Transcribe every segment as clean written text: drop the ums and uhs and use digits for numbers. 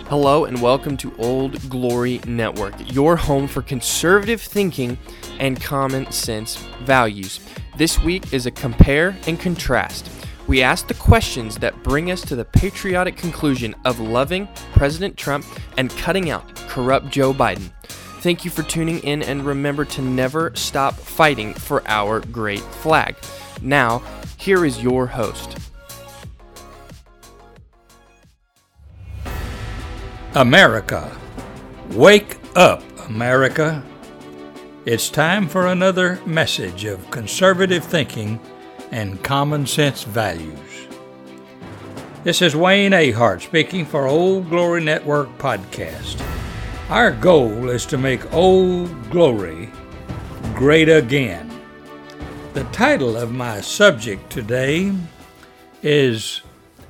Hello and welcome to Old Glory Network, your home for conservative thinking and common sense values. This week is a compare and contrast. We ask the questions that bring us to the patriotic conclusion of loving President Trump and cutting out corrupt Joe Biden. Thank you for tuning in, and remember to never stop fighting for our great flag. Now, here is your host. America. Wake up, America. It's time for another message of conservative thinking and common sense values. This is Wayne Ahart speaking for Old Glory Network Podcast. Our goal is to make Old Glory great again. The title of my subject today is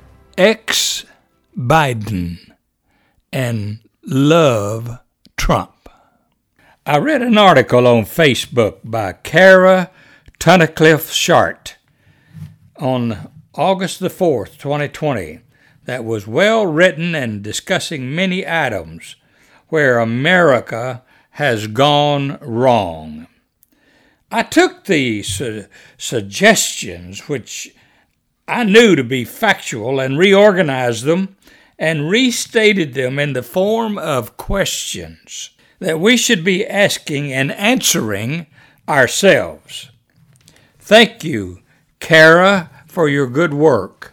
Ex-Biden and Love Trump. I read an article on Facebook by Kara Tunnicliffe Shart on August the 4th, 2020, that was well written and discussing many items where America has gone wrong. I took the suggestions, which I knew to be factual, and reorganized them and restated them in the form of questions that we should be asking and answering ourselves. Thank you, Kara, for your good work.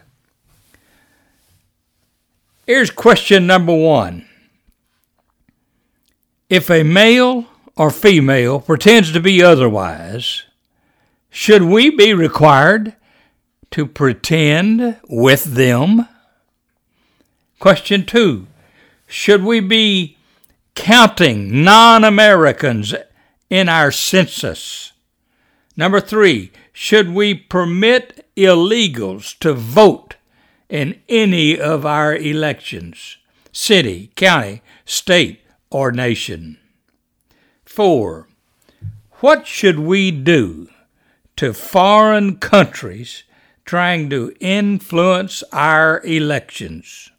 Here's question number 1. If a male or female pretends to be otherwise, should we be required to pretend with them? Question 2, should we be counting non-Americans in our census? Number 3, should we permit illegals to vote in any of our elections, city, county, state, or nation? 4, what should we do to foreign countries trying to influence our elections?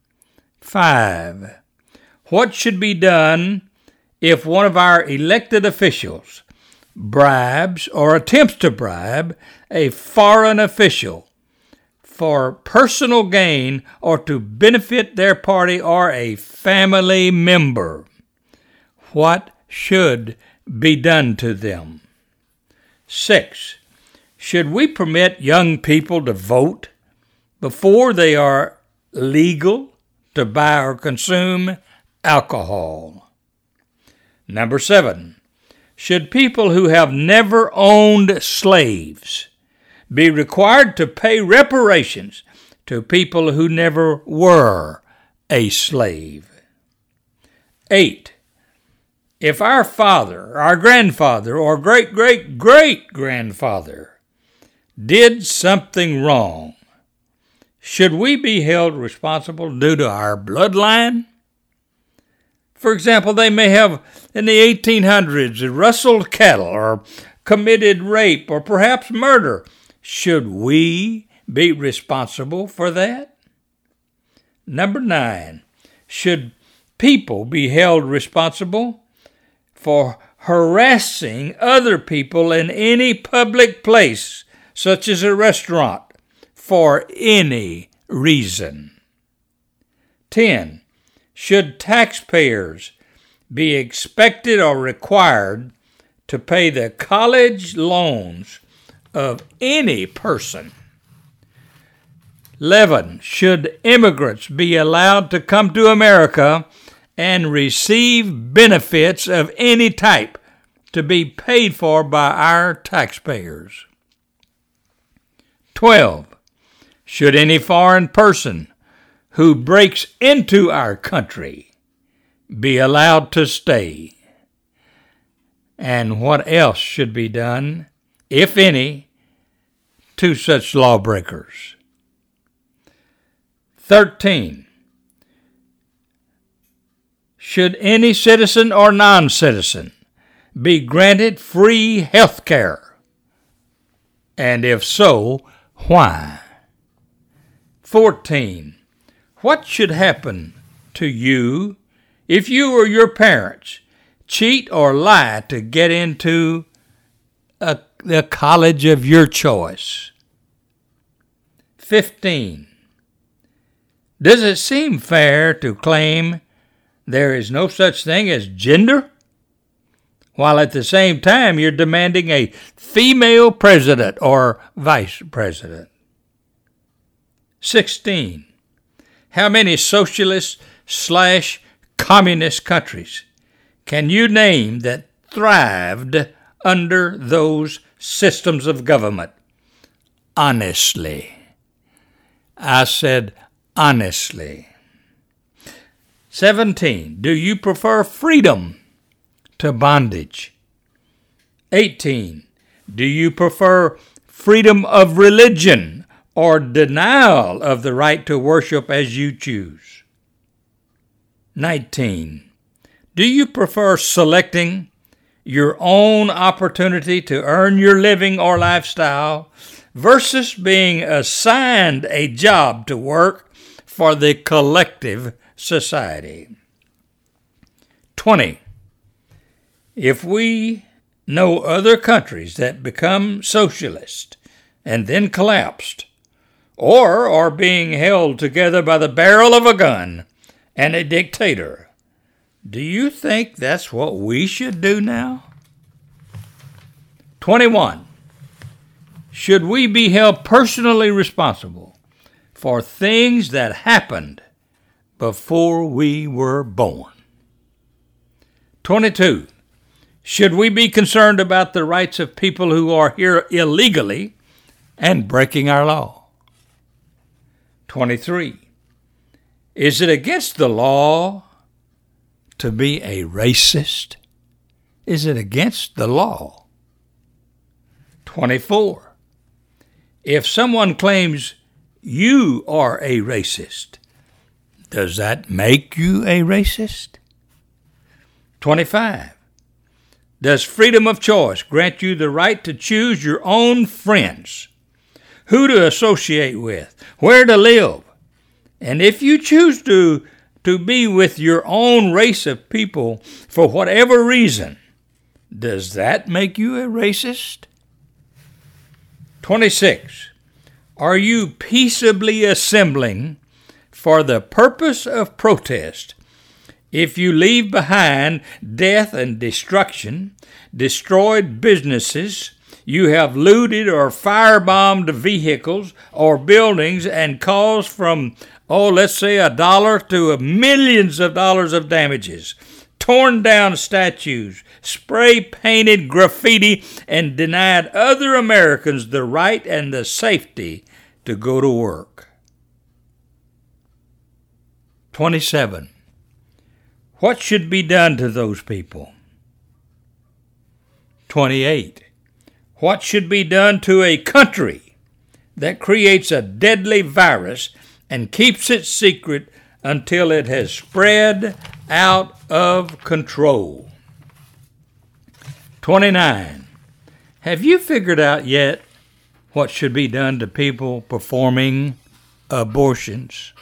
5, what should be done if one of our elected officials bribes or attempts to bribe a foreign official for personal gain or to benefit their party or a family member? What should be done to them? 6, should we permit young people to vote before they are legal to buy or consume alcohol? Number 7, should people who have never owned slaves be required to pay reparations to people who never were a slave? 8, if our father, our grandfather, or great-great-great-grandfather did something wrong, should we be held responsible due to our bloodline? For example, they may have, in the 1800s, rustled cattle or committed rape or perhaps murder. Should we be responsible for that? Number 9, should people be held responsible for harassing other people in any public place, such as a restaurant, for any reason? 10, should taxpayers be expected or required to pay the college loans of any person? 11, should immigrants be allowed to come to America and receive benefits of any type to be paid for by our taxpayers? 12, should any foreign person who breaks into our country be allowed to stay? And what else should be done, if any, to such lawbreakers? 13, should any citizen or non-citizen be granted free health care? And if so, why? 14, what should happen to you if you or your parents cheat or lie to get into the college of your choice? 15. Does it seem fair to claim there is no such thing as gender, while at the same time you're demanding a female president or vice president? 16. How many socialist/communist countries can you name that thrived under those systems of government? Honestly. I said honestly. 17. Do you prefer freedom to bondage? 18. Do you prefer freedom of religion or denial of the right to worship as you choose? 19. Do you prefer selecting your own opportunity to earn your living or lifestyle versus being assigned a job to work for the collective society? 20. If we know other countries that become socialist and then collapsed, or are being held together by the barrel of a gun and a dictator, do you think that's what we should do now? 21. Should we be held personally responsible for things that happened before we were born? 22. Should we be concerned about the rights of people who are here illegally and breaking our law? 23. Is it against the law to be a racist? Is it against the law? 24. If someone claims you are a racist, does that make you a racist? 25. Does freedom of choice grant you the right to choose your own friends, who to associate with, where to live? And if you choose to be with your own race of people for whatever reason, does that make you a racist? 26. Are you peaceably assembling for the purpose of protest if you leave behind death and destruction, destroyed businesses, you have looted or firebombed vehicles or buildings and caused from, let's say $1 to millions of dollars of damages, torn down statues, spray-painted graffiti, and denied other Americans the right and the safety to go to work? 27. What should be done to those people? 28. What should be done to a country that creates a deadly virus and keeps it secret until it has spread out of control? 29. Have you figured out yet what should be done to people performing abortions?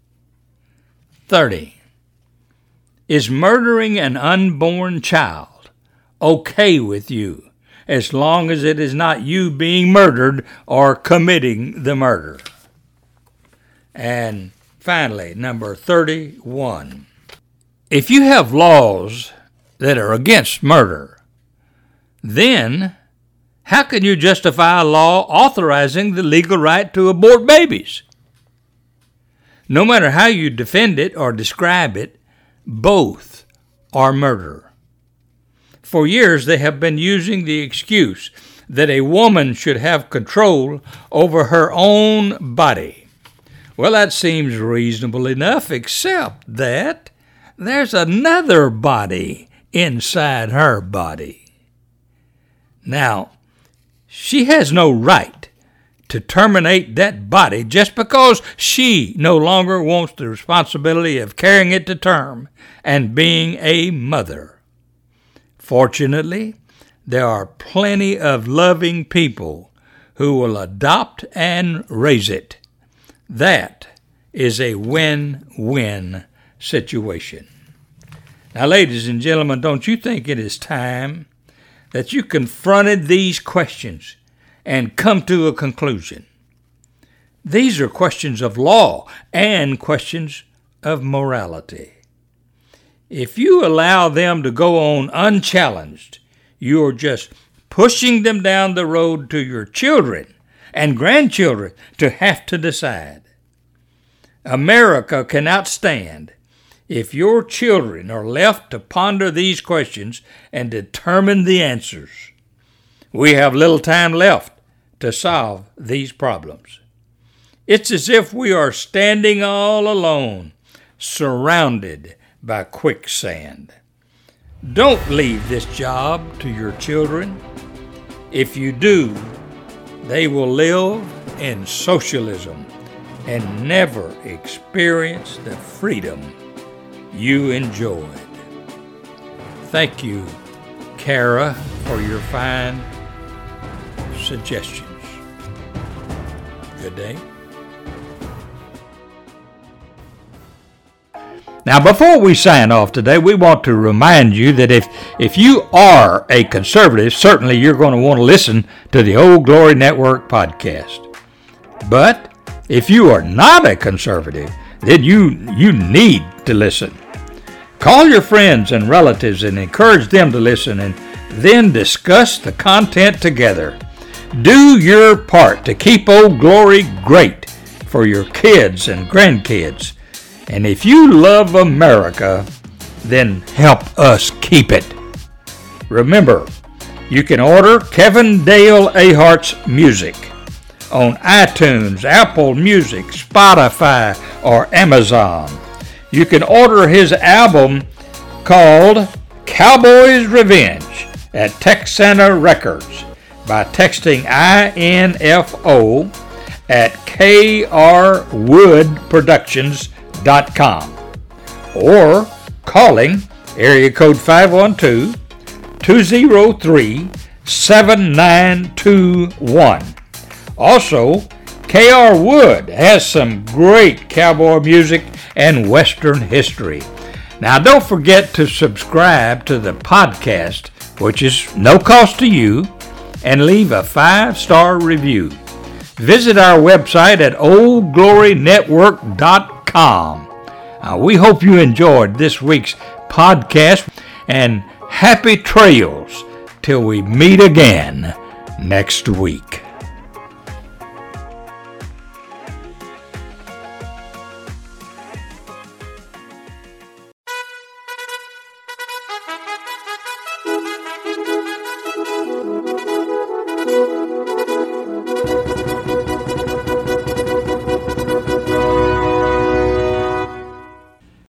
30. Is murdering an unborn child okay with you, as long as it is not you being murdered or committing the murder? And finally, number 31. If you have laws that are against murder, then how can you justify a law authorizing the legal right to abort babies? No matter how you defend it or describe it, both are murder. For years, they have been using the excuse that a woman should have control over her own body. Well, that seems reasonable enough, except that there's another body inside her body. Now, she has no right to terminate that body just because she no longer wants the responsibility of carrying it to term and being a mother. Fortunately, there are plenty of loving people who will adopt and raise it. That is a win-win situation. Now, ladies and gentlemen, don't you think it is time that you confronted these questions and come to a conclusion? These are questions of law and questions of morality. If you allow them to go on unchallenged, you are just pushing them down the road to your children and grandchildren to have to decide. America cannot stand if your children are left to ponder these questions and determine the answers. We have little time left to solve these problems. It's as if we are standing all alone, surrounded by quicksand. Don't leave this job to your children. If you do, they will live in socialism and never experience the freedom you enjoyed. Thank you, Kara, for your fine suggestions. Good day. Now, before we sign off today, we want to remind you that if you are a conservative, certainly you're going to want to listen to the Old Glory Network podcast. But if you are not a conservative, then you need to listen. Call your friends and relatives and encourage them to listen, and then discuss the content together. Do your part to keep Old Glory great for your kids and grandkids. And if you love America, then help us keep it. Remember, you can order Kevin Dale Ahart's music on iTunes, Apple Music, Spotify, or Amazon. You can order his album called Cowboy's Revenge at Texana Records by texting INFO at krwoodproductions.com or calling area code 512-203-7921. Also, K.R. Wood has some great cowboy music and Western history. Now, don't forget to subscribe to the podcast, which is no cost to you, and leave a 5-star review. Visit our website at oldglorynetwork.com. We hope you enjoyed this week's podcast, and happy trails till we meet again next week.